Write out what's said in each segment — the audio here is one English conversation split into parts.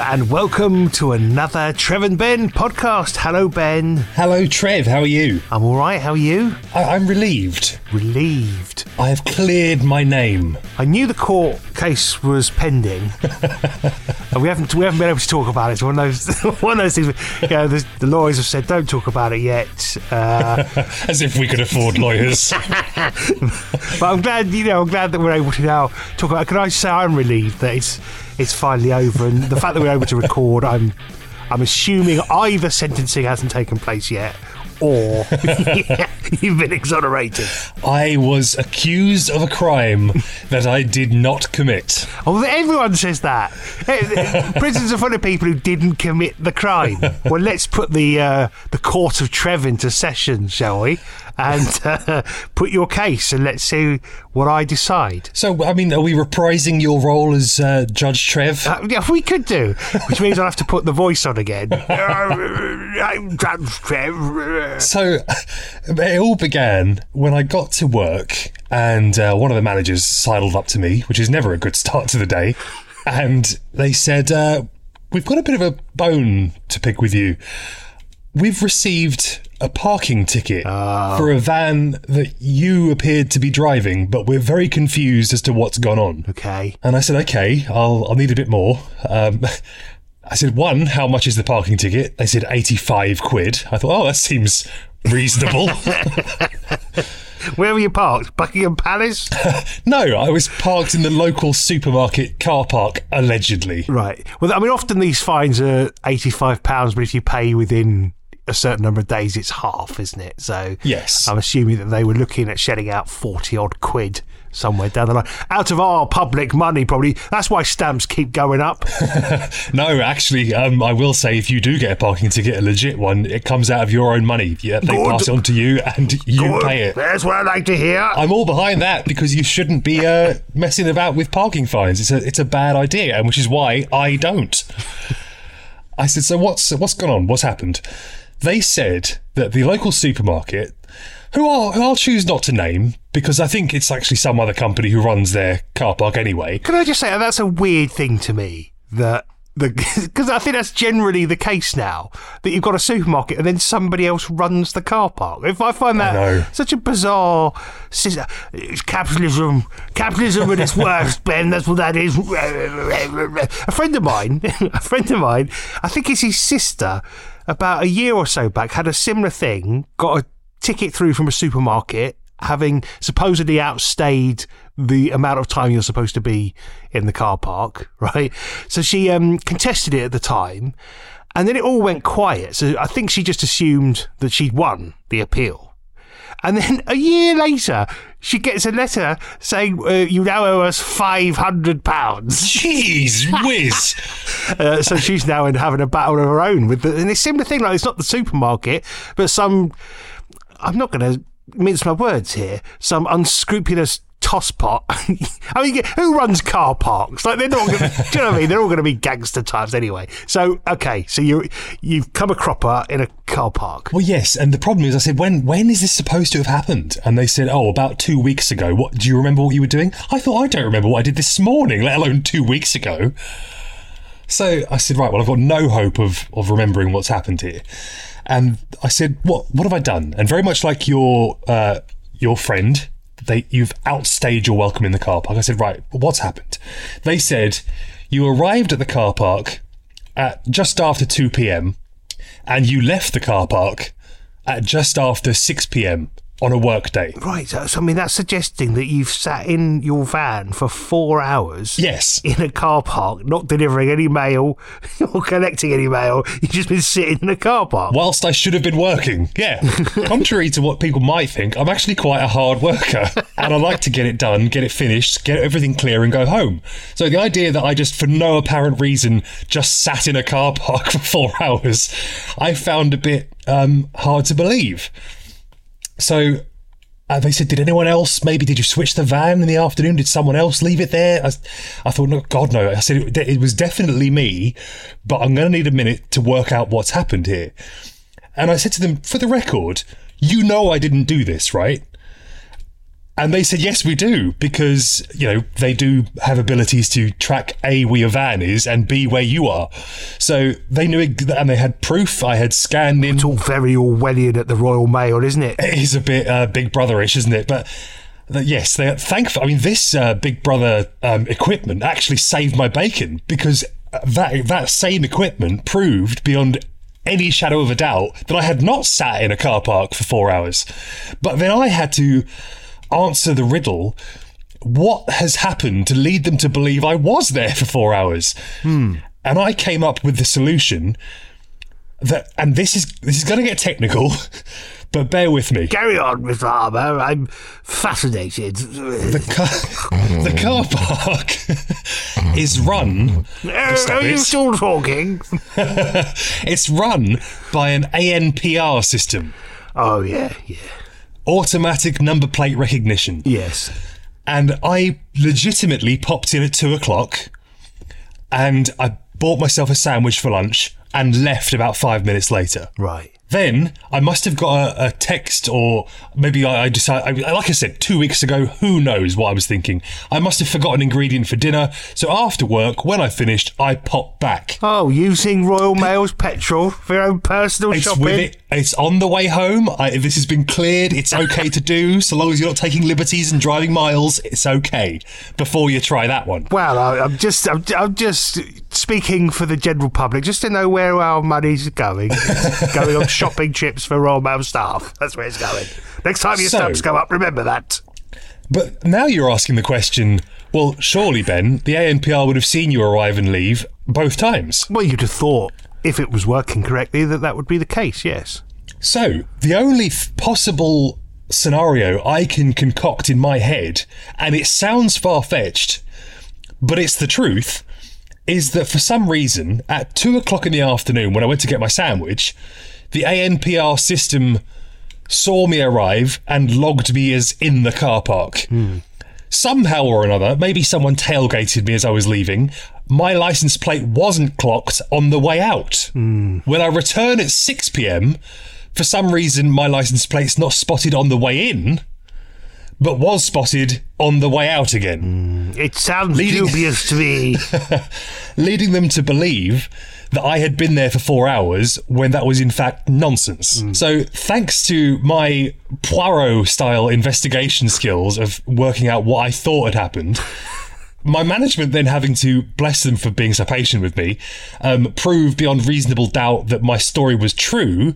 and welcome to another Trev and Ben podcast. Hello, Ben. Hello, Trev. How are you? I'm all right. How are you? I'm relieved. Relieved. I have cleared my name. I knew the court case was pending, and we haven't been able to talk about it. It's one of those things. The lawyers have said don't talk about it yet. As if we could afford lawyers. But I'm glad that we're able to now talk about it. Can I say I'm relieved that it's finally over, and the fact that we're able to record, I'm assuming either sentencing hasn't taken place yet, or you've been exonerated. I was accused of a crime that I did not commit. Oh, everyone says that. Prisons are full of people who didn't commit the crime. Well, let's put the court of Trev into session, shall we? And put your case, and let's see what I decide. So, I mean, are we reprising your role as Judge Trev? Yeah, we could do, which means I'll have to put the voice on again. I'm Judge Trev. So, it all began when I got to work, and one of the managers sidled up to me, which is never a good start to the day, and they said, we've got a bit of a bone to pick with you. We've received a parking ticket for a van that you appeared to be driving, but we're very confused as to what's gone on. Okay. And I said, okay, I'll need a bit more. I said, one, how much is the parking ticket? They said 85 quid. I thought, that seems reasonable. Where were you parked? Buckingham Palace? No, I was parked in the local supermarket car park, allegedly. Right. Well, I mean, often these fines are £85, but if you pay within a certain number of days, it's half, isn't it? So yes, I'm assuming that they were looking at shelling out 40 odd quid somewhere down the line out of our public money, probably. That's why stamps keep going up. No, actually, I will say, if you do get a parking ticket, a legit one, it comes out of your own money. Yeah, they pass it on to you, and you pay it. That's what I like to hear. I'm all behind that, because you shouldn't be messing about with parking fines. It's a bad idea, and which is why I don't. I said, so what's gone on? What's happened? They said that the local supermarket, who I'll choose not to name, because I think it's actually some other company who runs their car park anyway. Can I just say, that's a weird thing to me, because I think that's generally the case now, that you've got a supermarket and then somebody else runs the car park. If I find that such a bizarre... It's capitalism at its worst, Ben, that's what that is. A friend of mine, I think it's his sister, about a year or so back, had a similar thing, got a ticket through from a supermarket, having supposedly outstayed the amount of time you're supposed to be in the car park, right? So she contested it at the time, and then it all went quiet. So I think she just assumed that she'd won the appeal. And then a year later, she gets a letter saying, you now owe us £500. Jeez whiz. So she's now having a battle of her own. And it's a similar thing, like it's not the supermarket, but some... I'm not going to mince my words here. Some unscrupulous tosspot. I mean, who runs car parks? Like, they're not. Do you know what I mean? They're all going to be gangster types anyway. So okay, so you've come a cropper in a car park. Well, yes, and the problem is, I said, when is this supposed to have happened? And they said, about 2 weeks ago. What do you remember what you were doing? I thought, I don't remember what I did this morning, let alone 2 weeks ago. So I said, right, well, I've got no hope of remembering what's happened here. And I said, what have I done? And very much like your friend, you've outstayed your welcome in the car park. I said, right, what's happened? They said, you arrived at the car park at just after 2 p.m. and you left the car park at just after 6 p.m. on a work day. Right, so I mean, that's suggesting that you've sat in your van for 4 hours. Yes. In a car park, not delivering any mail or collecting any mail. You've just been sitting in a car park. Whilst I should have been working, yeah. Contrary to what people might think, I'm actually quite a hard worker, and I like to get it done, get it finished, get everything clear and go home. So the idea that I just, for no apparent reason, just sat in a car park for 4 hours, I found a bit hard to believe. So they said, did anyone else, did you switch the van in the afternoon? Did someone else leave it there? I thought, no, God, no. I said, it was definitely me, but I'm going to need a minute to work out what's happened here. And I said to them, for the record, you know I didn't do this, right? And they said, yes, we do, because, they do have abilities to track A, where your van is, and B, where you are. So they knew it, and they had proof. I had scanned in. It's all very Orwellian at the Royal Mail, isn't it? It is a bit Big Brother-ish, isn't it? But yes, they thankfully. I mean, this Big Brother equipment actually saved my bacon, because that same equipment proved beyond any shadow of a doubt that I had not sat in a car park for 4 hours. But then I had to answer the riddle: what has happened to lead them to believe I was there for 4 hours? And I came up with the solution that, and this is going to get technical, but bear with me. Carry on, Mr. Harmer. I'm fascinated. The car park is run. Are you still talking? It's run by an ANPR system. Oh, yeah. Automatic number plate recognition. Yes. And I legitimately popped in at 2:00 and I bought myself a sandwich for lunch and left about 5 minutes later. Right. Then I must have got a text, or maybe I decided, like I said, 2 weeks ago, who knows what I was thinking. I must have forgotten an ingredient for dinner. So after work, when I finished, I popped back. Oh, using Royal Mail's petrol for your own personal shopping? It's on the way home. This has been cleared. It's okay to do, so long as you're not taking liberties and driving miles. It's okay. Before you try that one. Well, I'm just speaking for the general public, just to know where our money's going. It's going on shopping trips for Royal Mail staff. That's where it's going. Next time your stamps go up, remember that. But now you're asking the question, well, surely, Ben, the ANPR would have seen you arrive and leave both times. Well, you'd have thought, if it was working correctly, that would be the case, yes. So, the only possible scenario I can concoct in my head, and it sounds far-fetched, but it's the truth, is that for some reason, at 2:00 in the afternoon, when I went to get my sandwich, the ANPR system saw me arrive and logged me as in the car park. Somehow or another, maybe someone tailgated me as I was leaving, my license plate wasn't clocked on the way out. When I return at 6 p.m, for some reason my license plate's not spotted on the way in, but was spotted on the way out again. It sounds dubious to me. Leading them to believe that I had been there for 4 hours when that was in fact nonsense. So thanks to my Poirot-style investigation skills of working out what I thought had happened, my management then having to, bless them for being so patient with me, prove beyond reasonable doubt that my story was true,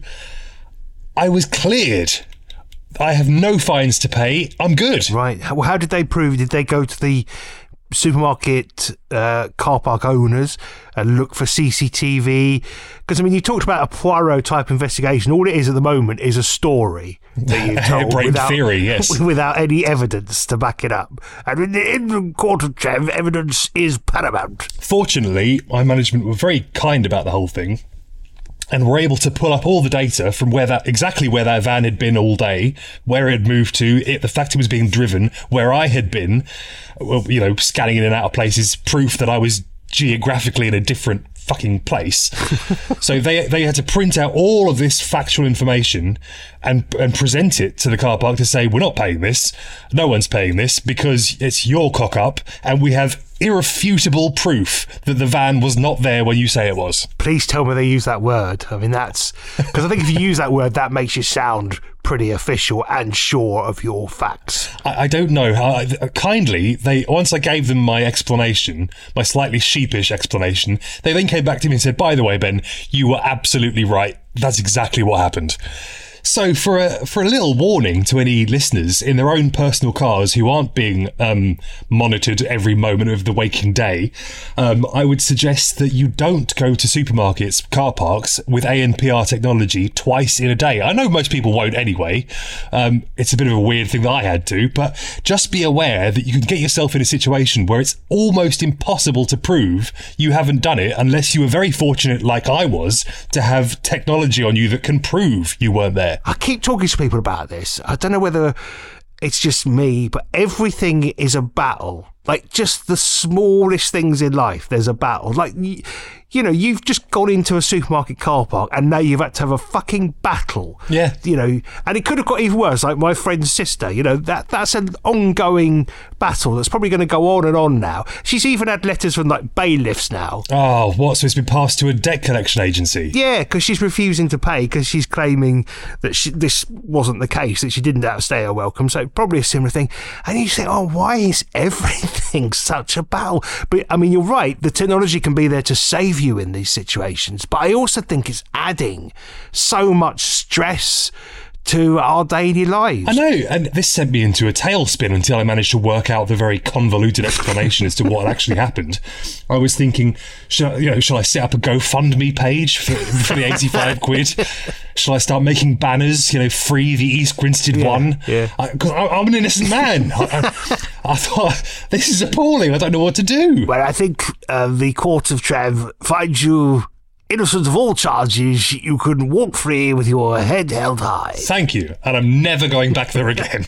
I was cleared. I have no fines to pay. I'm good. Right. Well, how did they prove? Did they go to the supermarket car park owners and look for CCTV? Because, I mean, you talked about a Poirot-type investigation. All it is at the moment is a story that you've told without any evidence to back it up. And in the court of Trev, evidence is paramount. Fortunately, my management were very kind about the whole thing, and were able to pull up all the data from exactly where that van had been all day, where it had moved to, the fact it was being driven, where I had been, scanning in and out of places, proof that I was geographically in a different fucking place. So they had to print out all of this factual information and present it to the car park to say, we're not paying this, no one's paying this, because it's your cock up, and we have irrefutable proof that the van was not there when you say it was. Please tell me they use that word. I mean, that's... Because I think if you use that word, that makes you sound pretty official and sure of your facts. I don't know. Kindly, once I gave them my explanation, my slightly sheepish explanation, they then came back to me and said, by the way, Ben, you were absolutely right. That's exactly what happened. So for a little warning to any listeners in their own personal cars who aren't being monitored every moment of the waking day, I would suggest that you don't go to supermarkets, car parks with ANPR technology twice in a day. I know most people won't anyway. It's a bit of a weird thing that I had to, but just be aware that you can get yourself in a situation where it's almost impossible to prove you haven't done it unless you were very fortunate, like I was, to have technology on you that can prove you weren't there. I keep talking to people about this. I don't know whether it's just me, but everything is a battle Like, just the smallest things in life, there's a battle. Like, you know, you've just gone into a supermarket car park and now you've had to have a fucking battle. Yeah. You know, and it could have got even worse, like my friend's sister. You know, that's an ongoing battle that's probably going to go on and on now. She's even had letters from, like, bailiffs now. Oh, what? So it's been passed to a debt collection agency? Yeah, because she's refusing to pay because she's claiming that this wasn't the case, that she didn't outstay her welcome. So probably a similar thing. And you say, oh, why is everything such a battle? But, I mean, you're right. The technology can be there to save you in these situations, but I also think it's adding so much stress to our daily lives. I know, and this sent me into a tailspin until I managed to work out the very convoluted explanation as to what had actually happened. I was thinking, shall I set up a GoFundMe page for the 85 quid? Shall I start making banners, free the East Grinstead one? Yeah. Because I'm an innocent man. I thought, this is appalling. I don't know what to do. Well, I think the court of Trev finds you innocent of all charges. You can walk free with your head held high. Thank you. And I'm never going back there again.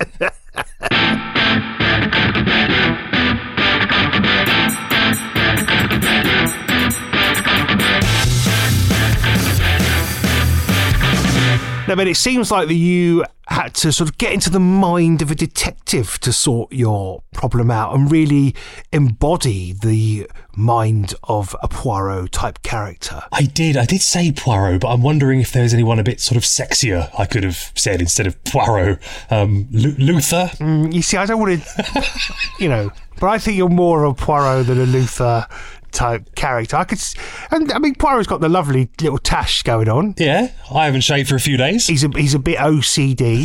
No, but it seems like that you had to sort of get into the mind of a detective to sort your problem out and really embody the mind of a Poirot-type character. I did say Poirot, but I'm wondering if there's anyone a bit sort of sexier I could have said instead of Poirot. Luther? You see, I don't want to, but I think you're more of a Poirot than a Luther type character. I mean, Poirot's got the lovely little tash going on. Yeah, I haven't shaved for a few days. He's a bit OCD.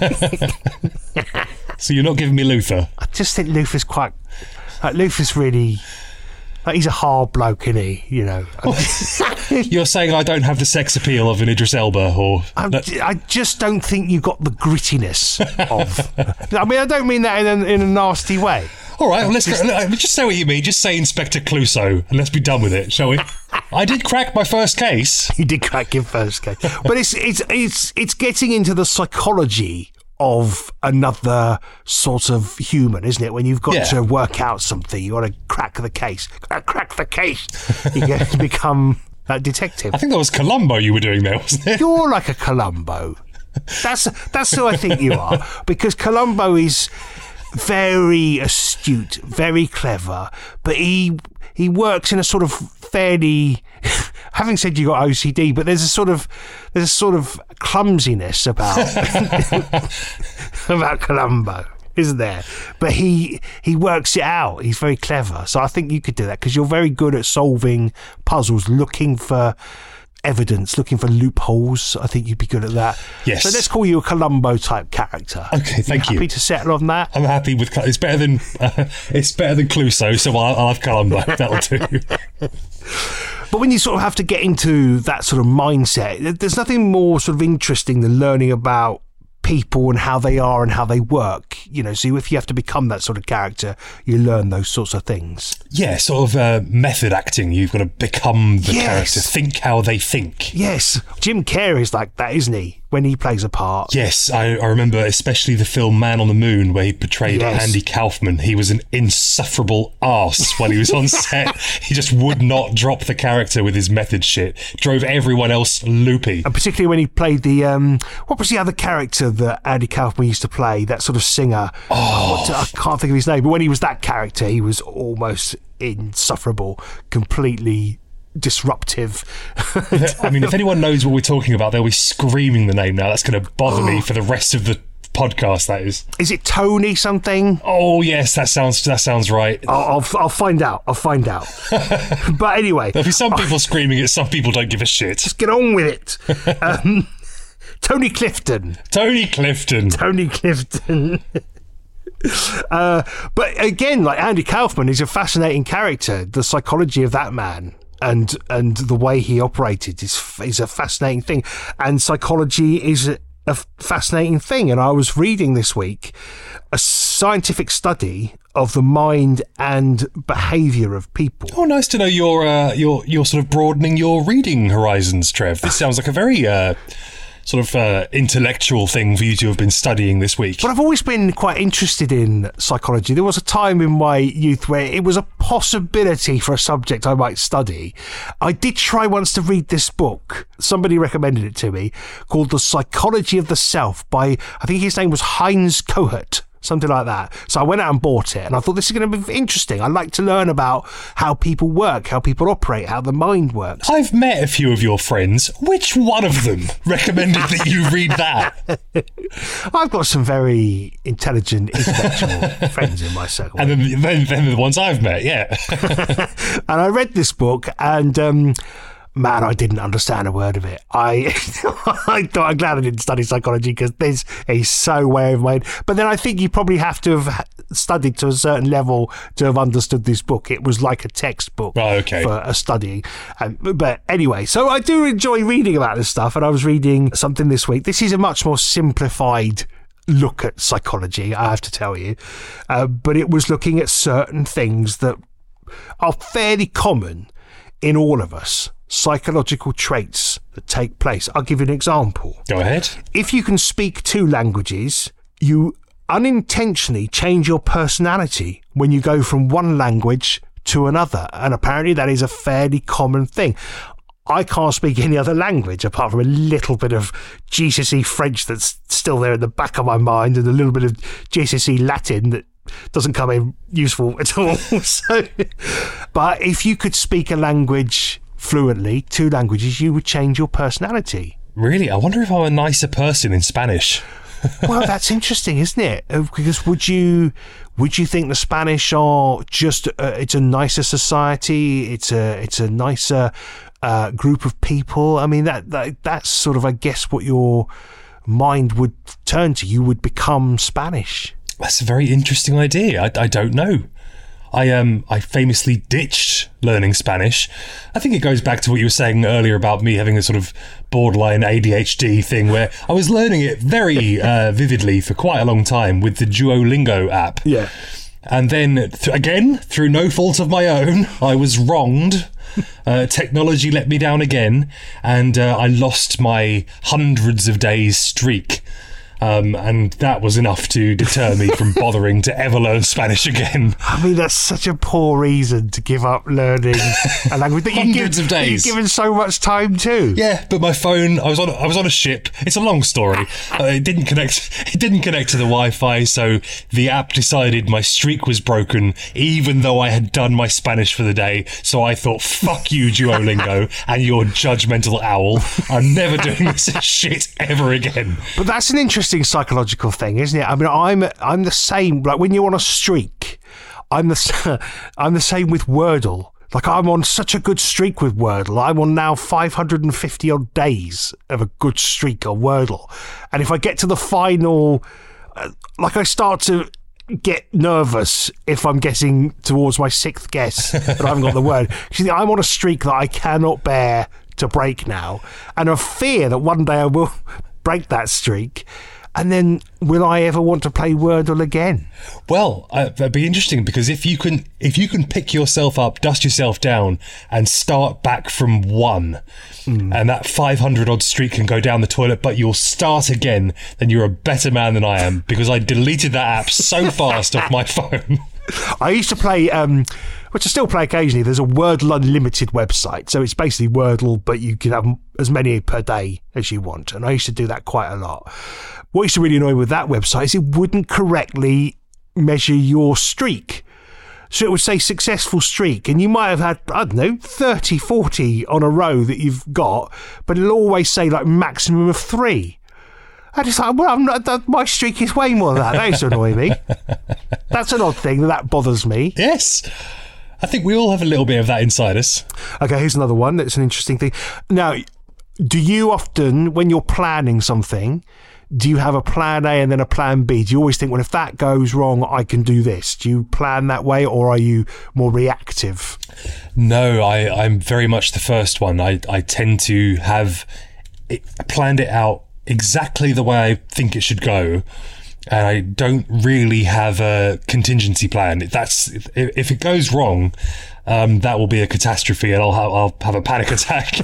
So you're not giving me Luther? I just think Luther's Luther's really, he's a hard bloke, isn't he? You're saying I don't have the sex appeal of an Idris Elba, or I just don't think you got the grittiness of. I mean, I don't mean that in a nasty way. All right, well, let's just say what you mean. Just say Inspector Clouseau, and let's be done with it, shall we? I did crack my first case. You did crack your first case, but it's getting into the psychology of another sort of human, isn't it? When you've got to work out something, you got to crack the case. Crack the case. You get to become that detective. I think that was Columbo you were doing there, wasn't it? You're like a Columbo. That's who I think you are, because Columbo is very astute, very clever, but he works in a sort of fairly, having said you got OCD, but there's a sort of clumsiness about about Columbo, isn't there? But he works it out. He's very clever. So I think you could do that because you're very good at solving puzzles, looking for evidence, looking for loopholes. I think you'd be good at that. Yes. So let's call you a Columbo type character. Okay, thank you. Happy to settle on that? I'm happy with. It's better than Clouseau, so I'll have Columbo. That'll do. But when you sort of have to get into that sort of mindset, there's nothing more sort of interesting than learning about people and how they are and how they work. So if you have to become that sort of character, you learn those sorts of things. Yeah, sort of method acting. You've got to become the character, think how they think. Yes, Jim Carrey's like that, isn't he? When he plays a part. Yes, I remember especially the film Man on the Moon, where he portrayed Andy Kaufman. He was an insufferable arse when he was on set. He just would not drop the character with his method shit. Drove everyone else loopy. And particularly when he played the what was the other character that Andy Kaufman used to play? That sort of singer. I can't think of his name. But when he was that character, he was almost insufferable, completely disruptive. I mean, if anyone knows what we're talking about, they'll be screaming the name now. That's going to bother me for the rest of the podcast. That is it Tony something? Oh yes, that sounds right. I'll find out. But anyway, there'll be some people screaming it, some people don't give a shit. Just get on with it. Tony Clifton. But again, like Andy Kaufman is a fascinating character. The psychology of that man and the way he operated is a fascinating thing. And psychology is a fascinating thing. And I was reading this week a scientific study of the mind and behaviour of people. Oh, nice to know you're sort of broadening your reading horizons, Trev. This sounds like a very sort of intellectual thing for you to have been studying this week. But I've always been quite interested in psychology. There was a time in my youth where it was a possibility for a subject I might study. I did try once to read this book. Somebody recommended it to me, called The Psychology of the Self by, I think his name was Heinz Kohut. Something like that. So I went out and bought it, and I thought this is going to be interesting. I like to learn about how people work, how people operate, how the mind works. I've met a few of your friends. Which one of them recommended that you read that? I've got some very intelligent, intellectual friends in my circle. And then the ones I've met, yeah. And I read this book, and man, I didn't understand a word of it. I thought I'm glad I didn't study psychology, because this is so way over my head. But then I think you probably have to have studied to a certain level to have understood this book. It was like a textbook for a studying. But anyway, so I do enjoy reading about this stuff, and I was reading something this week. This is a much more simplified look at psychology, I have to tell you. But it was looking at certain things that are fairly common in all of us. Psychological traits that take place. I'll give you an example. Go ahead. If you can speak 2 languages, you unintentionally change your personality when you go from one language to another. And apparently that is a fairly common thing. I can't speak any other language apart from a little bit of GCSE French that's still there in the back of my mind, and a little bit of GCSE Latin that doesn't come in useful at all. But if you could speak a language fluently, 2 languages, you would change your personality. Really? I wonder if I'm a nicer person in Spanish. Well, that's interesting, isn't it? Because would you think the Spanish are just it's a nicer society, it's a nicer group of people? I mean, that's sort of, I guess, what your mind would turn to. You would become Spanish. That's a very interesting idea. I don't know. I famously ditched learning Spanish. I think it goes back to what you were saying earlier about me having a sort of borderline ADHD thing, where I was learning it very vividly for quite a long time with the Duolingo app. Yeah. And then, again, through no fault of my own, I was wronged. Technology let me down again, and I lost my hundreds of days streak. And that was enough to deter me from bothering to ever learn Spanish again. I mean, that's such a poor reason to give up learning a language that hundreds of days. You've given so much time to. Yeah, but my phone, I was on a ship. It's a long story. It didn't connect to the Wi-Fi, so the app decided my streak was broken, even though I had done my Spanish for the day. So I thought, fuck you, Duolingo, and your judgmental owl. I'm never doing this shit ever again. But that's an interesting psychological thing, isn't it? I mean, I'm the same. Like when you're on a streak, I'm the same with Wordle. Like I'm on such a good streak with Wordle. I'm on now 550 odd days of a good streak on Wordle, and if I get to the final, like I start to get nervous if I'm getting towards my 6th guess but I haven't got the word. I'm on a streak that I cannot bear to break now, and a fear that one day I will break that streak. And then, will I ever want to play Wordle again? Well, that'd be interesting, because if you can pick yourself up, dust yourself down, and start back from 1, and that 500 odd streak can go down the toilet, but you'll start again, then you're a better man than I am, because I deleted that app so fast off my phone. I used to play, which I still play occasionally. There's a Wordle Unlimited website. So it's basically Wordle, but you can have as many per day as you want. And I used to do that quite a lot. What used to really annoy me with that website is it wouldn't correctly measure your streak. So it would say successful streak, and you might have had, I don't know, 30, 40 on a row that you've got, but it'll always say like maximum of 3. I just like, well, my streak is way more than that. That used to annoy me. That's an odd thing that bothers me. Yes. I think we all have a little bit of that inside us. Okay, here's another one that's an interesting thing. Now, do you often, when you're planning something, do you have a plan A and then a plan B? Do you always think, well, if that goes wrong, I can do this? Do you plan that way, or are you more reactive? No, I'm very much the first one. I tend to have planned it out exactly the way I think it should go, and I don't really have a contingency plan. If it goes wrong, that will be a catastrophe, and I'll have a panic attack.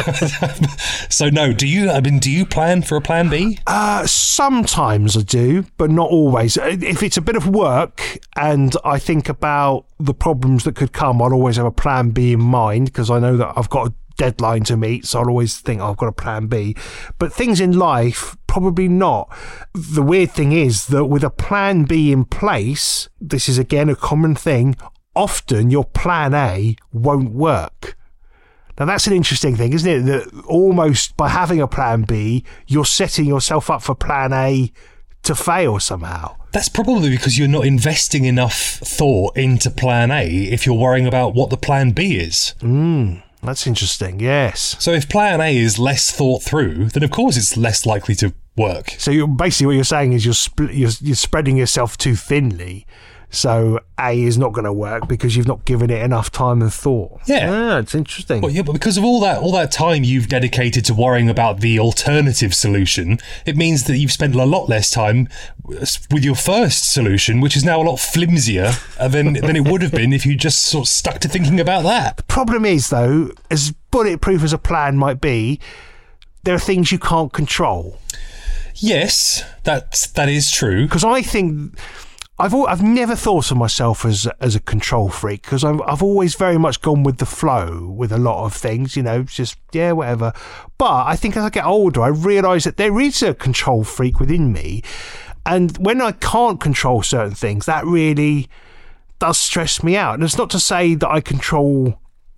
So no, do you plan for a plan B? Sometimes I do, but not always. If it's a bit of work and I think about the problems that could come, I'll always have a plan B in mind, because I know that I've got a deadline to meet, so I'll always think I've got a plan B. But things in life, probably not. The weird thing is that with a plan B in place, this is again a common thing, often your plan A won't work. Now that's an interesting thing, isn't it? That almost by having a plan B, you're setting yourself up for plan A to fail somehow. That's probably because you're not investing enough thought into plan A if you're worrying about what the plan B is. That's interesting, yes. So if plan A is less thought through, then of course it's less likely to work. So basically what you're saying is you're spreading yourself too thinly. So A is not going to work because you've not given it enough time and thought. Yeah. It's interesting. Well, yeah, but because of all that time you've dedicated to worrying about the alternative solution, it means that you've spent a lot less time with your first solution, which is now a lot flimsier than it would have been if you just sort of stuck to thinking about that. The problem is, though, as bulletproof as a plan might be, there are things you can't control. Yes, that is true. Because I think I've never thought of myself as a control freak, because I've always very much gone with the flow with a lot of things, just whatever. But I think as I get older, I realise that there is a control freak within me, and when I can't control certain things, that really does stress me out. And it's not to say that I control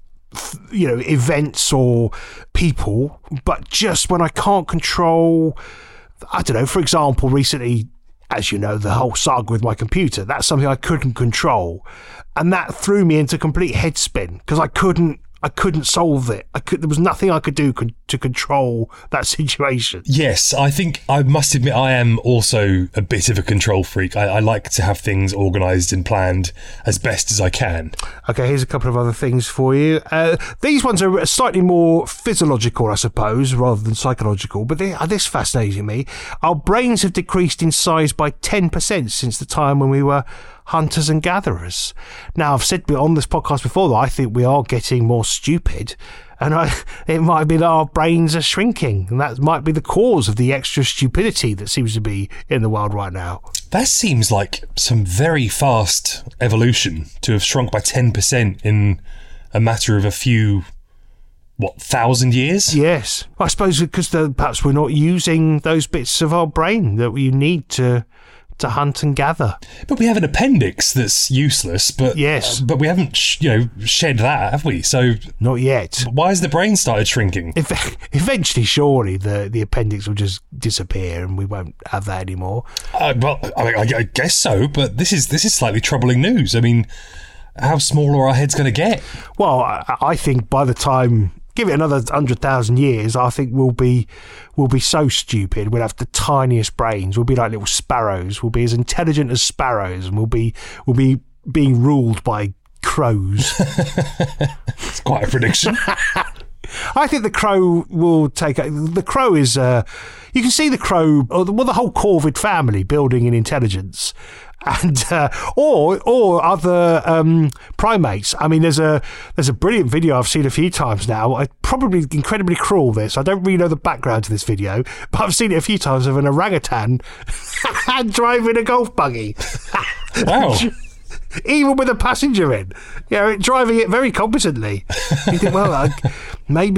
events or people, but just when I can't control, I don't know, for example, recently, as you know, the whole saga with my computer, that's something I couldn't control. And that threw me into complete head spin because I couldn't solve it. There was nothing I could do to control that situation. Yes, I must admit I am also a bit of a control freak. I like to have things organised and planned as best as I can. Okay, here's a couple of other things for you. These ones are slightly more physiological, I suppose, rather than psychological, but this fascinates me. Our brains have decreased in size by 10% since the time when we were hunters and gatherers. Now, I've said on this podcast before that I think we are getting more stupid, and it might be that our brains are shrinking, and that might be the cause of the extra stupidity that seems to be in the world right now. That seems like some very fast evolution to have shrunk by 10% in a matter of a few, 1,000 years? Yes. I suppose because perhaps we're not using those bits of our brain that we need to hunt and gather. But we have an appendix that's useless, but yes, but we haven't shed that, have we? So not yet. Why has the brain started shrinking? Eventually, surely the appendix will just disappear and we won't have that anymore. Well, I guess so, but this is slightly troubling news. I mean, how small are our heads going to get? Well, I think by the time, give it another 100,000 years, I think we'll be so stupid. We'll have the tiniest brains. We'll be like little sparrows. We'll be as intelligent as sparrows, and we'll be being ruled by crows. It's quite a prediction. I think the crow will take. The crow is. You can see the crow, or the whole Corvid family building in intelligence. And or other primates. I mean, there's a brilliant video I've seen a few times now. Probably incredibly cruel. This, I don't really know the background to this video, but I've seen it a few times of an orangutan driving a golf buggy. Wow. Even with a passenger in, driving it very competently. You think, well, maybe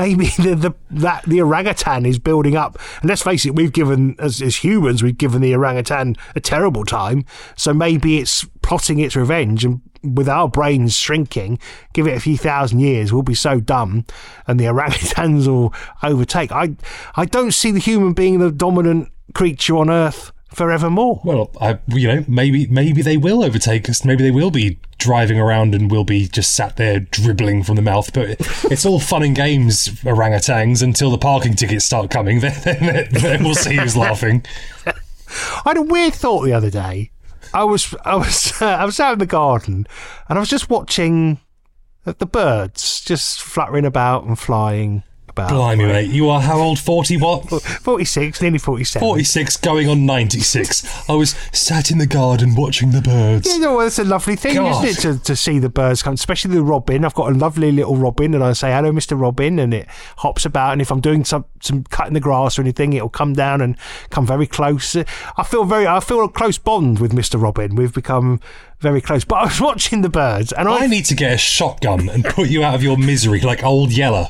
the orangutan is building up. And let's face it, we've given, as humans, we've given the orangutan a terrible time. So maybe it's plotting its revenge, and with our brains shrinking, give it a few thousand years, we'll be so dumb, and the orangutans will overtake. I don't see the human being the dominant creature on Earth forevermore. Well, maybe they will overtake us. Maybe they will be driving around and we'll be just sat there dribbling from the mouth. But it's all fun and games, orangutans, until the parking tickets start coming. Then we'll see who's laughing. I had a weird thought the other day. I was out in the garden and I was just watching the birds just fluttering about and flying about. Blimey, mate. You are how old? 40 what? 46, nearly 47. 46 going on 96. I was sat in the garden watching the birds. Yeah, well, it's a lovely thing, isn't it, to see the birds come, especially the robin. I've got a lovely little robin, and I say, hello, Mr. Robin, and it hops about, and if I'm doing some cutting the grass or anything, it'll come down and come very close. I feel a close bond with Mr. Robin. We've become very close. But I was watching the birds, and I need to get a shotgun and put you out of your misery like old Yeller.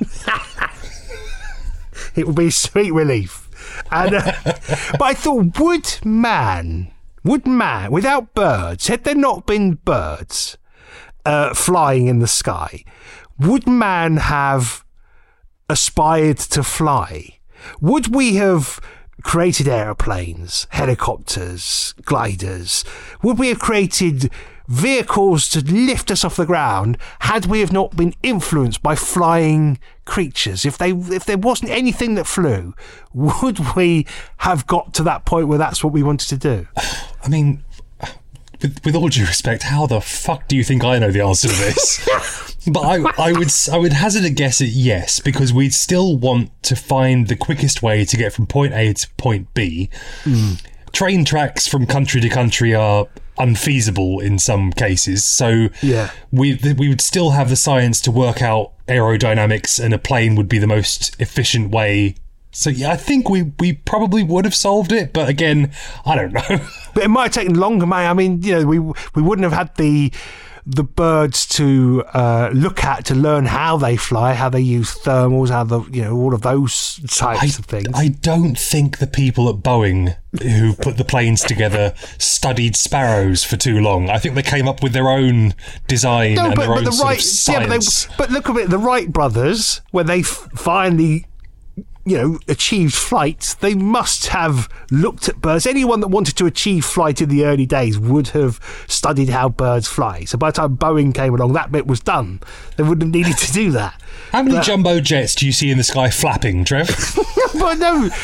It would be sweet relief. And but I thought, would man, without birds, had there not been birds flying in the sky, would man have aspired to fly? Would we have created aeroplanes, helicopters, gliders? Would we have created vehicles to lift us off the ground had we have not been influenced by flying creatures? If there wasn't anything that flew, would we have got to that point where that's what we wanted to do? I mean, with all due respect, how the fuck do you think I know the answer to this? But I would hazard a guess at yes, because we'd still want to find the quickest way to get from point A to point B. Train tracks from country to country are unfeasible in some cases, so we would still have the science to work out aerodynamics, and a plane would be the most efficient way. So yeah, I think we probably would have solved it, but again, I don't know. But it might have taken longer, mate. I mean, we wouldn't have had the birds to look at, to learn how they fly, how they use thermals, how all of those types of things. I don't think the people at Boeing who put the planes together studied sparrows for too long. I think they came up with their own design their own sort of science. But look at it, the Wright brothers, when they finally achieved flight, they must have looked at birds. Anyone that wanted to achieve flight in the early days would have studied how birds fly. So by the time Boeing came along, that bit was done. They wouldn't have needed to do that. How many jumbo jets do you see in the sky flapping, Trev? But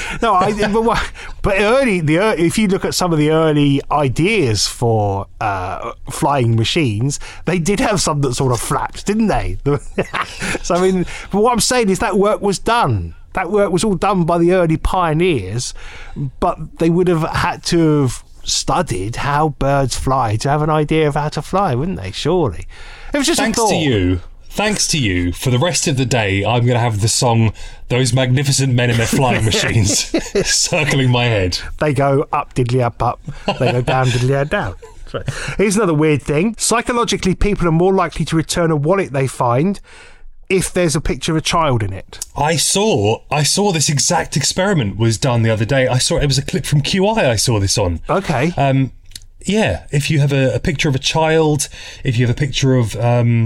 if you look at some of the early ideas for flying machines, they did have some that sort of flapped, didn't they? So I mean, but what I'm saying is that work was done. That work was all done by the early pioneers, but they would have had to have studied how birds fly to have an idea of how to fly, wouldn't they? Surely. It was just Thanks to you. For the rest of the day, I'm going to have the song "Those Magnificent Men in Their Flying Machines" circling my head. They go up, diddly up, up. They go down, diddly down. Here's another weird thing. Psychologically, people are more likely to return a wallet they find if there's a picture of a child in it. I saw this exact experiment was done the other day. It was a clip from QI I saw this on. Okay. Yeah, if you have a picture of a child, if you have a picture of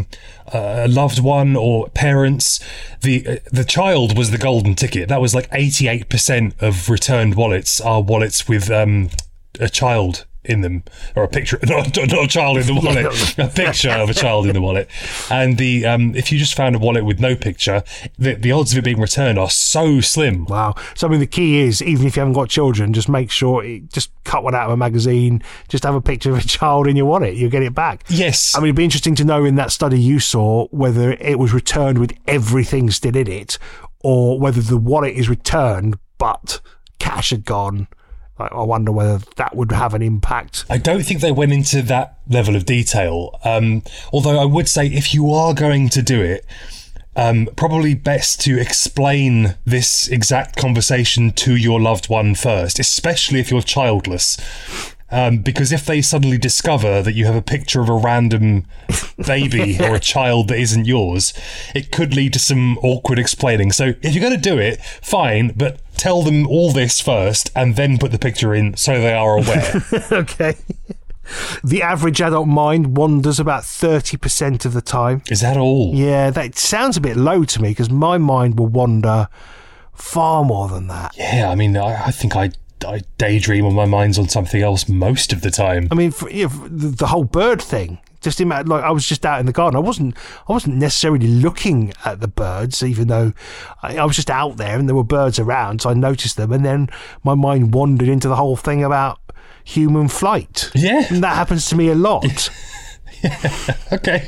a loved one or parents, the child was the golden ticket. That was like 88% of returned wallets are wallets with a child in them, or a picture, not a child in the wallet, a picture of a child in the wallet. And if you just found a wallet with no picture, the odds of it being returned are so slim. Wow. So I mean, the key is, even if you haven't got children, just make sure, just cut one out of a magazine, just have a picture of a child in your wallet, you'll get it back. Yes. I mean, it'd be interesting to know in that study you saw whether it was returned with everything still in it, or whether the wallet is returned but cash had gone. I wonder whether that would have an impact. I don't think they went into that level of detail. Although I would say, if you are going to do it, probably best to explain this exact conversation to your loved one first, especially if you're childless. Because if they suddenly discover that you have a picture of a random baby or a child that isn't yours, it could lead to some awkward explaining. So if you're going to do it, fine, but tell them all this first and then put the picture in so they are aware. Okay. The average adult mind wanders about 30% of the time. Is that all? Yeah, that sounds a bit low to me, because my mind will wander far more than that. Yeah, I mean, I think I daydream when my mind's on something else most of the time. I mean, the whole bird thing. Just imagine, like, I was just out in the garden. I wasn't necessarily looking at the birds, even though I was just out there and there were birds around, so I noticed them, and then my mind wandered into the whole thing about human flight. Yeah. And that happens to me a lot. Okay.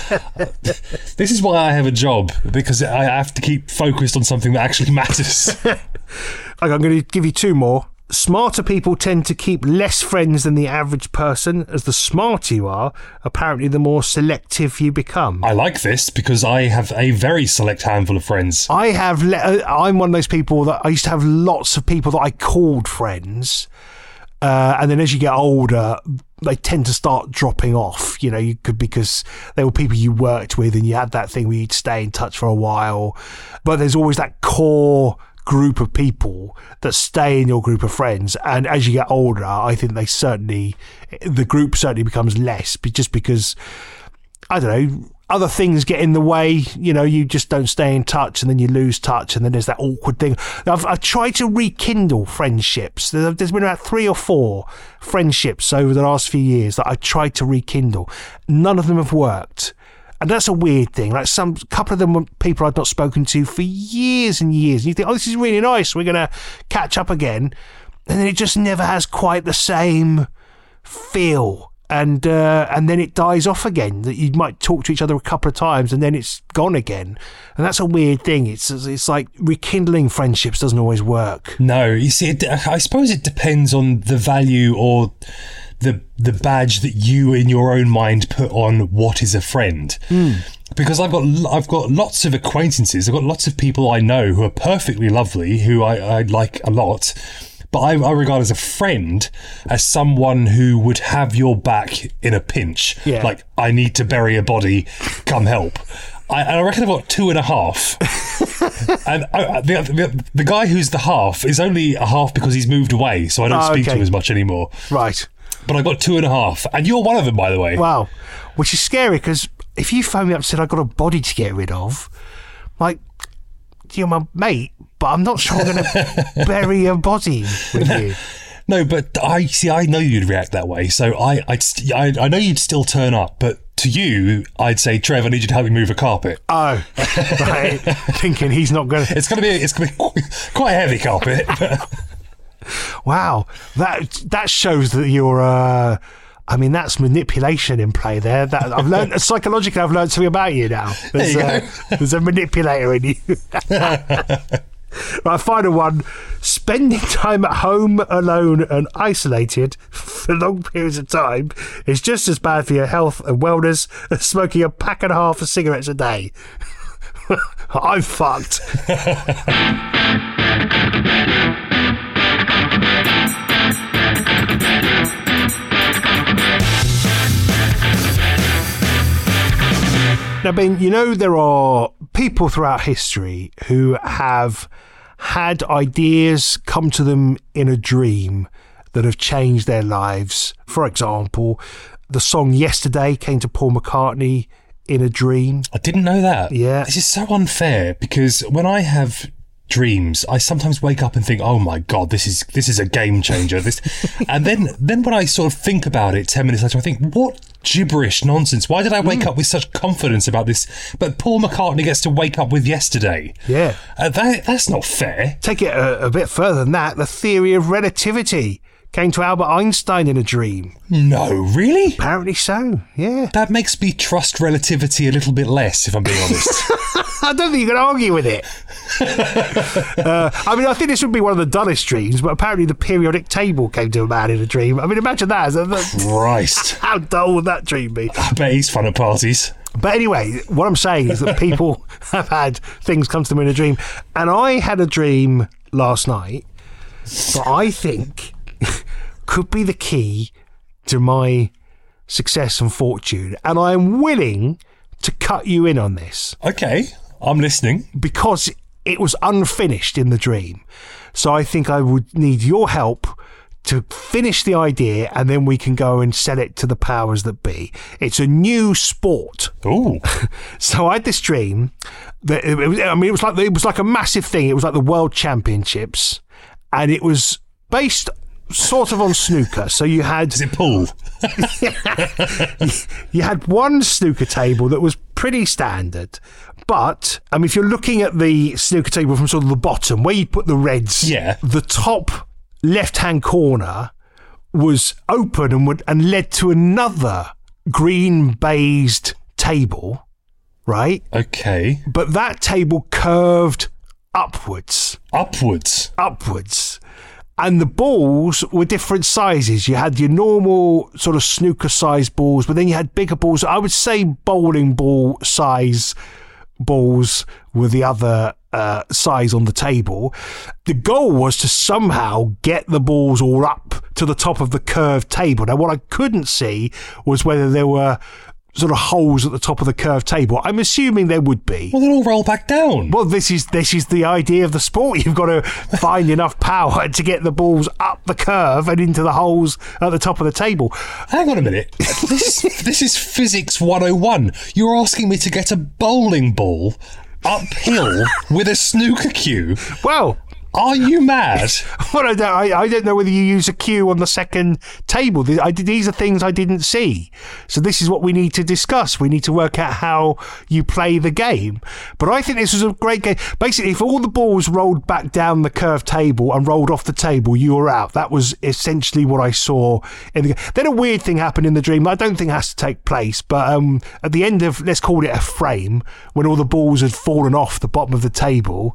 This is why I have a job, because I have to keep focused on something that actually matters. Okay, I'm going to give you two more. Smarter people tend to keep less friends than the average person. As the smarter you are, apparently the more selective you become. I like this because I have a very select handful of friends. I'm one of those people that I used to have lots of people that I called friends. And then as you get older, they tend to start dropping off. You know, you could, because they were people you worked with and you had that thing where you'd stay in touch for a while. But there's always that core group of people that stay in your group of friends. And as you get older, I think the group certainly becomes less, just because, I don't know, other things get in the way. You know, you just don't stay in touch and then you lose touch, and then there's that awkward thing. I've tried to rekindle friendships. There's been about 3 or 4 friendships over the last few years that I tried to rekindle. None of them have worked. And that's a weird thing. Like, couple of them were people I'd not spoken to for years and years. And you think, oh, this is really nice, we're going to catch up again. And then it just never has quite the same feel. And then it dies off again. That you might talk to each other a couple of times and then it's gone again. And that's a weird thing. It's like rekindling friendships doesn't always work. No, you see, I suppose it depends on the value or the badge that you in your own mind put on what is a friend. Because I've got lots of acquaintances. I've got lots of people I know who are perfectly lovely, who I like a lot. But I regard as a friend as someone who would have your back in a pinch. Yeah. Like, I need to bury a body, come help. I reckon I've got 2.5. And the guy who's the half is only a half because he's moved away, so I don't speak to him as much anymore. Right. But I've got 2.5. And you're one of them, by the way. Wow. Which is scary, because if you phone me up and said, I've got a body to get rid of, like, you're my mate, but I'm not sure I'm going to bury a body with you. No, but I know you'd react that way. So I know you'd still turn up, but to you, I'd say, Trev, I need you to help me move a carpet. Oh, right. Thinking he's not going to. It's going to be quite a heavy carpet. Wow, that shows that you're. That's manipulation in play there. That I've learned psychologically. I've learned something about you now. There's a manipulator in you. Right, final one. Spending time at home alone and isolated for long periods of time is just as bad for your health and wellness as smoking 1.5 packs of cigarettes a day. I'm fucked. Now, Ben, you know, there are people throughout history who have had ideas come to them in a dream that have changed their lives. For example, the song Yesterday came to Paul McCartney in a dream. I didn't know that. Yeah. This is so unfair, because when I have dreams, I sometimes wake up and think, oh my God, this is a game changer. And then when I sort of think about it 10 minutes later, I think, what gibberish nonsense. Why did I wake up with such confidence about this? But Paul McCartney gets to wake up with Yesterday. Yeah. That's not fair. Take it a bit further than that. The theory of relativity came to Albert Einstein in a dream. No, really? Apparently so, yeah. That makes me trust relativity a little bit less, if I'm being honest. I don't think you can argue with it. I think this would be one of the dullest dreams, but apparently the periodic table came to a man in a dream. I mean, imagine that. Christ. How dull would that dream be? I bet he's fun at parties. But anyway, what I'm saying is that people have had things come to them in a dream. And I had a dream last night that I think could be the key to my success and fortune. And I am willing to cut you in on this. Okay, I'm listening. Because it was unfinished in the dream. So I think I would need your help to finish the idea, and then we can go and sell it to the powers that be. It's a new sport. Ooh. So I had this dream that it was like a massive thing. It was like the World Championships, and it was based sort of on snooker. So you had... Does it pull? You had one snooker table that was pretty standard. But, if you're looking at the snooker table from sort of the bottom, where you put the reds, yeah, the top left-hand corner was open and led to another green based table, right? Okay. But that table curved upwards. Upwards. And the balls were different sizes. You had your normal sort of snooker sized balls, but then you had bigger balls. I would say bowling ball size balls were the other size on the table. The goal was to somehow get the balls all up to the top of the curved table. Now, what I couldn't see was whether there were sort of holes at the top of the curved table. I'm assuming there would be. Well, they'll all roll back down. Well, this is the idea of the sport. You've got to find enough power to get the balls up the curve and into the holes at the top of the table. Hang on a minute. This is physics 101. You're asking me to get a bowling ball uphill with a snooker cue? Well, are you mad? Well, I don't know whether you use a cue on the second table. These are things I didn't see. So this is what we need to discuss. We need to work out how you play the game. But I think this was a great game. Basically, if all the balls rolled back down the curved table and rolled off the table, you were out. That was essentially what I saw in the game. Then a weird thing happened in the dream. I don't think it has to take place. But at the end of, let's call it a frame, when all the balls had fallen off the bottom of the table,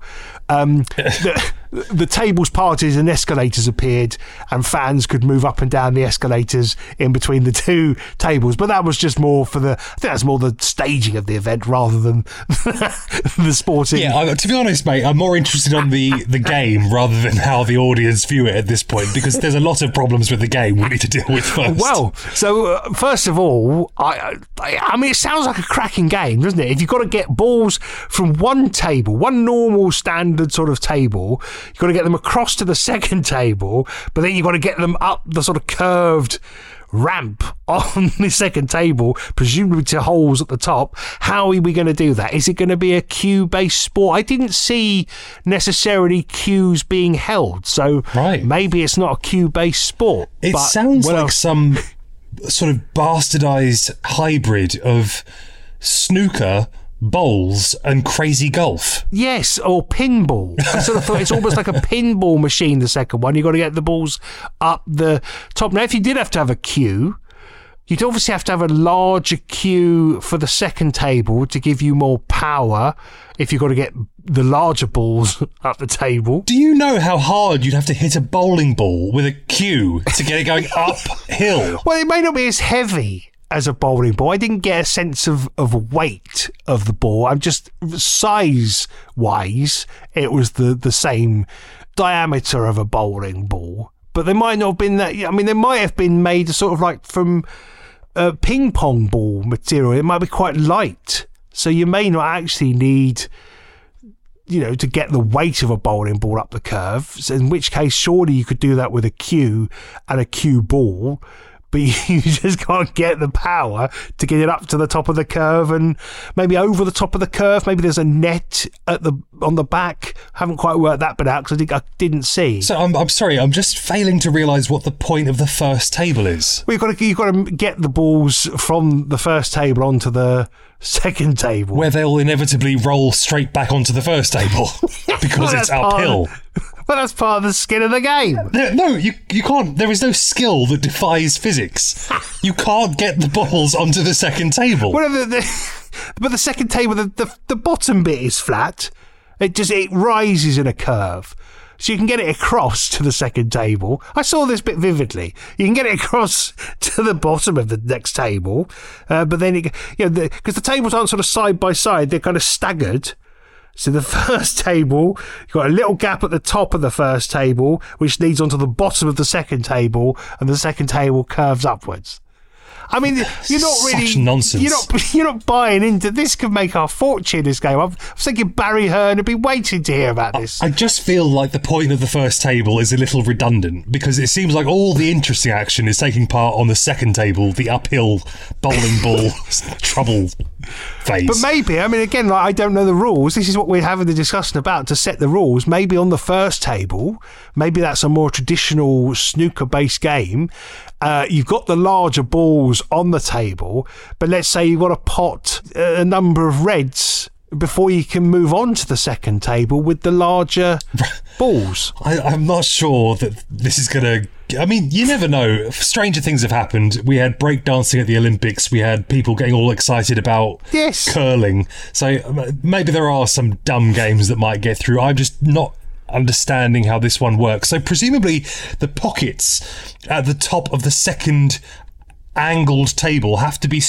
the tables parted and escalators appeared, and fans could move up and down the escalators in between the two tables. But that was just more for I think that's more the staging of the event rather than the sporting. Yeah, to be honest, mate, I'm more interested on the game rather than how the audience view it at this point, because there's a lot of problems with the game we need to deal with first. Well, so first of all, I mean, it sounds like a cracking game, doesn't it? If you've got to get balls from one table, one normal standard sort of table, you've got to get them across to the second table, but then you've got to get them up the sort of curved ramp on the second table, presumably to holes at the top. How are we going to do that? Is it going to be a cue-based sport? I didn't see necessarily cues being held, so maybe it's not a cue-based sport. It sounds like some sort of bastardized hybrid of snooker, bowls and crazy golf. Yes, or pinball. I sort of thought it's almost like a pinball machine, the second one. You've got to get the balls up the top. Now, if you did have to have a cue, you'd obviously have to have a larger cue for the second table to give you more power if you've got to get the larger balls up the table. Do you know how hard you'd have to hit a bowling ball with a cue to get it going uphill? Well, it may not be as heavy as a bowling ball. I didn't get a sense of weight of the ball. I'm just size-wise, it was the same diameter of a bowling ball. But they might not have been that. I mean, they might have been made sort of like from ping pong ball material. It might be quite light, so you may not actually need, to get the weight of a bowling ball up the curve. So in which case, surely you could do that with a cue and a cue ball. But you just can't get the power to get it up to the top of the curve and maybe over the top of the curve. Maybe there's a net on the back. I haven't quite worked that bit out because I didn't see. So I'm sorry, I'm just failing to realise what the point of the first table is. Well, you've got to get the balls from the first table onto the second table, where they'll inevitably roll straight back onto the first table because it's uphill. But that's part of the skin of the game. No, you can't. There is no skill that defies physics. You can't get the balls onto the second table. Well, but the second table, the bottom bit is flat. It rises in a curve. So you can get it across to the second table. I saw this bit vividly. You can get it across to the bottom of the next table, but then because the tables aren't sort of side by side, they're kind of staggered. So the first table, you've got a little gap at the top of the first table, which leads onto the bottom of the second table, and the second table curves upwards. I mean, you're not really... Such nonsense. You're not buying into... This could make our fortune, this game. I was thinking Barry Hearn would be waiting to hear about this. I just feel like the point of the first table is a little redundant, because it seems like all the interesting action is taking part on the second table, the uphill bowling ball trouble phase. But maybe, I mean, again, I don't know the rules. This is what we're having the discussion about, to set the rules. Maybe on the first table, maybe that's a more traditional snooker-based game. You've got the larger balls on the table, but let's say you've got a pot, a number of reds before you can move on to the second table with the larger balls. I'm not sure that this is going to... I mean, you never know. Stranger things have happened. We had breakdancing at the Olympics. We had people getting all excited about curling. So maybe there are some dumb games that might get through. I'm just not understanding how this one works. So presumably the pockets at the top of the second angled table have to be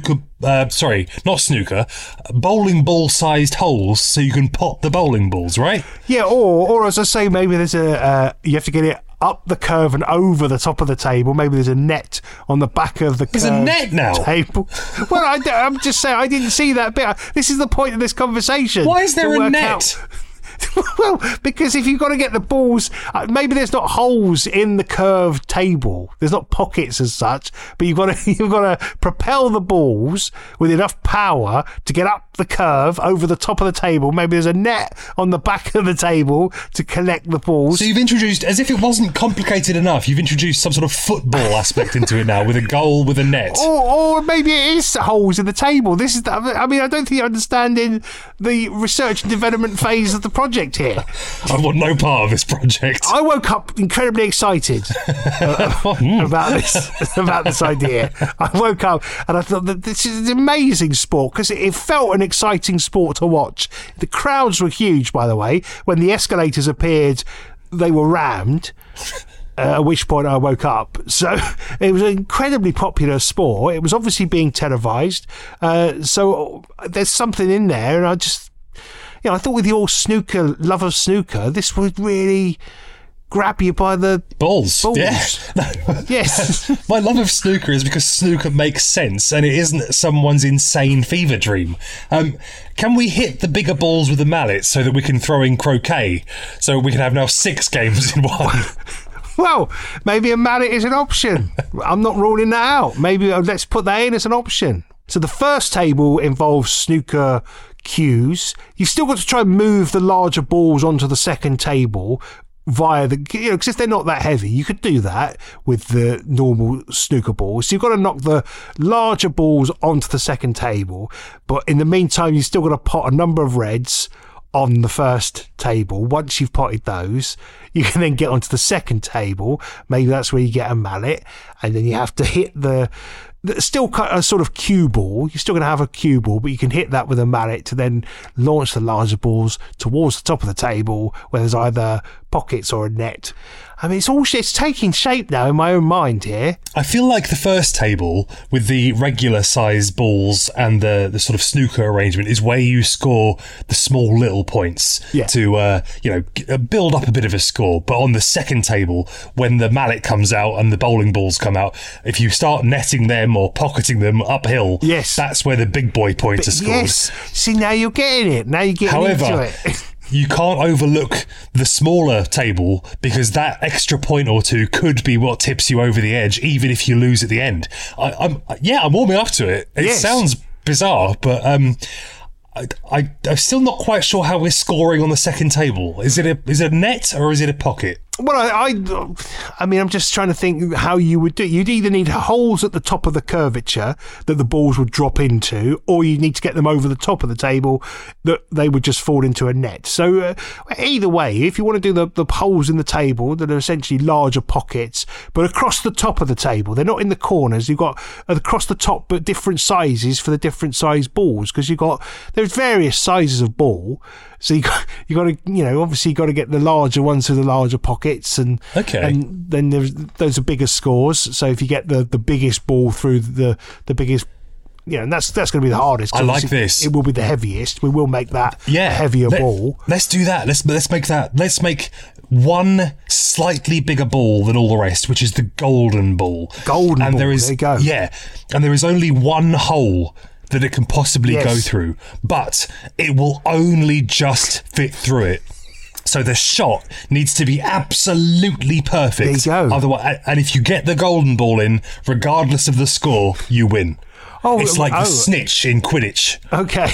bowling ball sized holes so you can pop the bowling balls, right? Yeah, or as I say, maybe there's you have to get it up the curve and over the top of the table. Maybe there's a net on the back of the There's a net now? Table. Well, I'm just saying, I didn't see that bit. This is the point of this conversation. Why is there a net? Well, because if you've got to get the balls, maybe there's not holes in the curved table. There's not pockets as such, but you've got to propel the balls with enough power to get up the curve over the top of the table. Maybe there's a net on the back of the table to collect the balls. So you've introduced, as if it wasn't complicated enough, you've introduced some sort of football aspect into it now with a goal with a net. Or maybe it is holes in the table. I mean, I don't think you're understanding the research and development phase of the project here. I want no part of this project. I woke up incredibly excited about this idea. I woke up and I thought that this is an amazing sport because it felt an exciting sport to watch. The crowds were huge, by the way. When the escalators appeared, they were rammed. At which point I woke up. So it was an incredibly popular sport. It was obviously being televised. So there's something in there, and I just, I thought with your love of snooker, this would really grab you by the balls. Yeah. Yes. My love of snooker is because snooker makes sense and it isn't someone's insane fever dream. Can we hit the bigger balls with a mallet so that we can throw in croquet? So we can have now 6 games in one. Well, maybe a mallet is an option. I'm not ruling that out. Maybe let's put that in as an option. So the first table involves snooker cues. You've still got to try and move the larger balls onto the second table via because if they're not that heavy, you could do that with the normal snooker balls. So you've got to knock the larger balls onto the second table, but in the meantime, you've still got to pot a number of reds on the first table. Once you've potted those, you can then get onto the second table. Maybe that's where you get a mallet, and then you have to hit the still a sort of cue ball. You're still going to have a cue ball, but you can hit that with a mallet to then launch the larger balls towards the top of the table where there's either pockets or a net. I mean, it's taking shape now in my own mind here. I feel like the first table with the regular size balls and the sort of snooker arrangement is where you score the small little points to build up a bit of a score. But on the second table, when the mallet comes out and the bowling balls come out, if you start netting them or pocketing them uphill, that's where the big boy points are scored. Yes. See, now you're getting it. Now you're getting into it. You can't overlook the smaller table because that extra point or two could be what tips you over the edge, even if you lose at the end. I'm warming up to it. It sounds bizarre, but I'm still not quite sure how we're scoring on the second table. Is it a net or is it a pocket? Well, I mean, I'm just trying to think how you would do it. You'd either need holes at the top of the curvature that the balls would drop into, or you need to get them over the top of the table that they would just fall into a net. So either way, if you want to do the holes in the table that are essentially larger pockets, but across the top of the table, they're not in the corners. You've got across the top, but different sizes for the different size balls, because there's various sizes of ball. So you got to, obviously you got to get the larger ones with the larger pockets, and then those are bigger scores. So if you get the biggest ball through the biggest, and that's going to be the hardest. I like this. It will be the heaviest. We will make that a heavier ball. Let's do that. Let's make that. Let's make one slightly bigger ball than all the rest, which is the golden ball. There you go. Yeah, and there is only one hole that it can possibly go through, but it will only just fit through it. So the shot needs to be absolutely perfect. There you go. Otherwise, and if you get the golden ball in, regardless of the score, you win. It's like the snitch in Quidditch. Okay.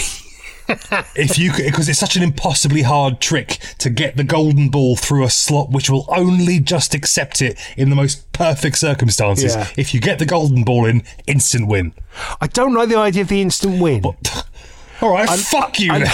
Because it's such an impossibly hard trick to get the golden ball through a slot which will only just accept it in the most perfect circumstances. Yeah. If you get the golden ball in, instant win. I don't like the idea of the instant win. All right, fuck you then.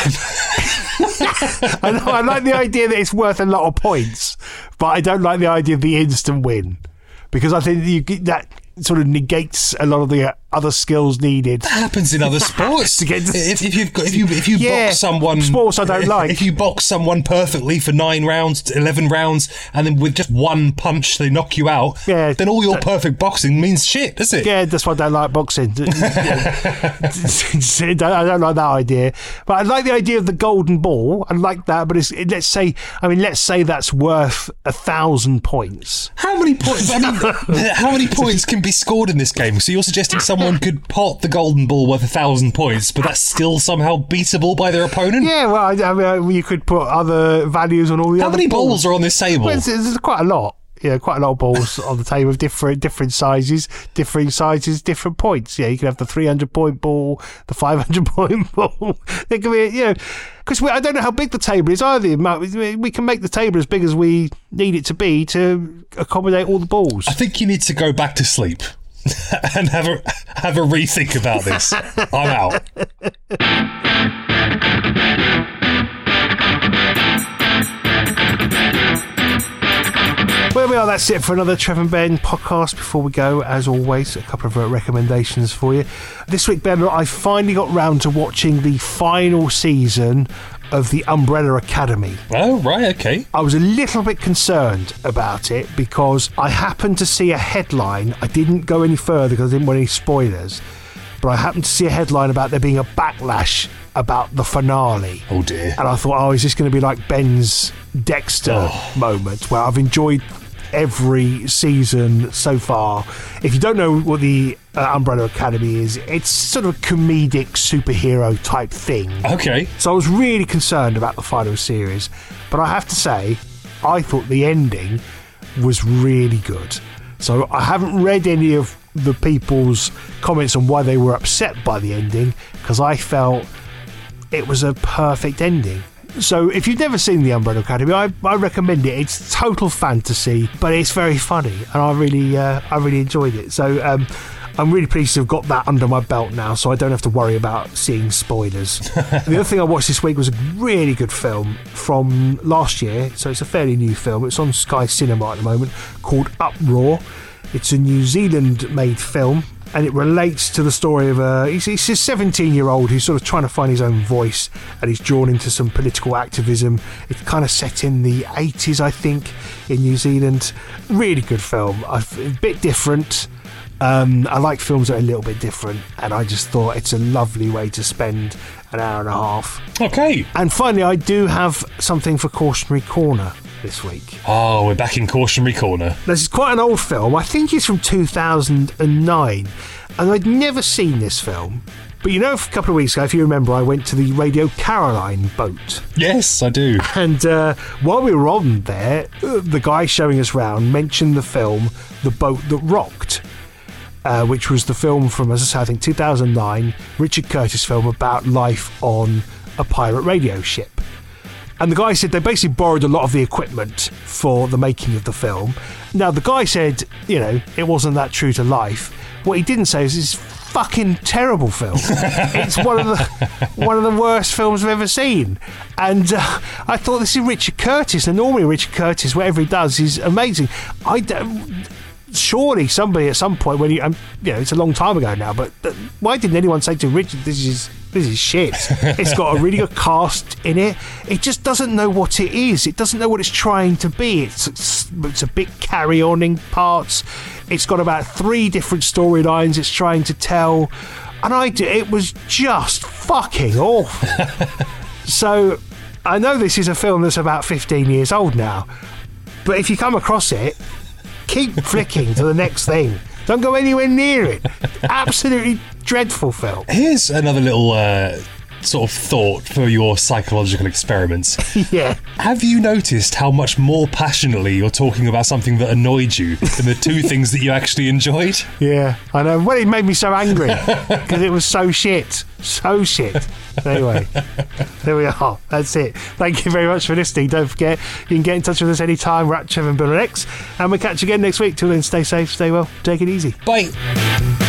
I like the idea that it's worth a lot of points, but I don't like the idea of the instant win, because I think that sort of negates a lot of the other skills needed. That happens in other sports. If you box someone, sports I don't like. If you box someone perfectly for 9 rounds, 11 rounds, and then with just one punch they knock you out, then all your perfect boxing means shit, does it? Yeah, that's why I don't like boxing. I don't like that idea. But I like the idea of the golden ball. I like that. But let's say that's worth 1,000 points. How many points? I mean, how many points can be scored in this game? So you're suggesting someone could pot the golden ball worth 1,000 points, but that's still somehow beatable by their opponent? Yeah, well, I mean, you could put other values on all the How other many balls. balls are on this table? Well, there's quite a lot. Yeah, quite a lot of balls on the table of different sizes, different points. Yeah, you can have the 300-point ball, the 500-point ball. There can be, because I don't know how big the table is either. We can make the table as big as we need it to be to accommodate all the balls. I think you need to go back to sleep and have a rethink about this. I'm out. Well, we are. That's it for another Trev and Ben podcast. Before we go, as always, a couple of recommendations for you. This week, Ben, I finally got round to watching the final season of The Umbrella Academy. Oh, right, okay. I was a little bit concerned about it because I happened to see a headline. I didn't go any further because I didn't want any spoilers, but I happened to see a headline about there being a backlash about the finale. Oh dear. And I thought, is this going to be like Ben's Dexter moment, where I've enjoyed every season so far. If you don't know what the Umbrella Academy is, it's sort of a comedic superhero type thing. Okay. So I was really concerned about the final series, but I have to say, I thought the ending was really good. So I haven't read any of the people's comments on why they were upset by the ending, because I felt it was a perfect ending. So if you've never seen The Umbrella Academy, I recommend it. It's total fantasy, but it's very funny, and I really enjoyed it. So I'm really pleased to have got that under my belt now, so I don't have to worry about seeing spoilers. The other thing I watched this week was a really good film from last year, so it's a fairly new film. It's on Sky Cinema at the moment, called Uproar. It's a New Zealand-made film, and it relates to the story of he's a 17-year-old who's sort of trying to find his own voice, and he's drawn into some political activism. It's kind of set in the 80s, I think, in New Zealand. Really good film. A bit different. I like films that are a little bit different, and I just thought it's a lovely way to spend an hour and a half. Okay. And finally, I do have something for Cautionary Corner this week. Oh, we're back in Cautionary Corner. This is quite an old film. I think it's from 2009, and I'd never seen this film. But a couple of weeks ago, if you remember, I went to the Radio Caroline boat. Yes, I do. And while we were on there, the guy showing us round mentioned the film The Boat That Rocked, which was the film from, as I say, I think 2009, Richard Curtis film about life on a pirate radio ship. And the guy said they basically borrowed a lot of the equipment for the making of the film. Now, the guy said, it wasn't that true to life. What he didn't say is it's fucking terrible film. It's one of the worst films I've ever seen. And I thought, this is Richard Curtis. And normally Richard Curtis, whatever he does, is amazing. Surely somebody at some point, when it's a long time ago now, but why didn't anyone say to Richard, this is shit? It's got a really good cast in it. It just doesn't know what it is. It doesn't know what it's trying to be. It's a bit carry-on in parts. It's got about 3 different storylines it's trying to tell, and it was just fucking awful. So I know this is a film that's about 15 years old now, but if you come across it, keep flicking to the next thing. Don't go anywhere near it. Absolutely dreadful film. Here's another little sort of thought for your psychological experiments. Yeah. Have you noticed how much more passionately you're talking about something that annoyed you than the 2 things that you actually enjoyed? Yeah, I know. Well, it made me so angry because it was so shit. So shit. Anyway, there we are. That's it. Thank you very much for listening. Don't forget, you can get in touch with us anytime. We're at Trev and Bill on X, and we'll catch you again next week. Till then, stay safe, stay well, take it easy. Bye.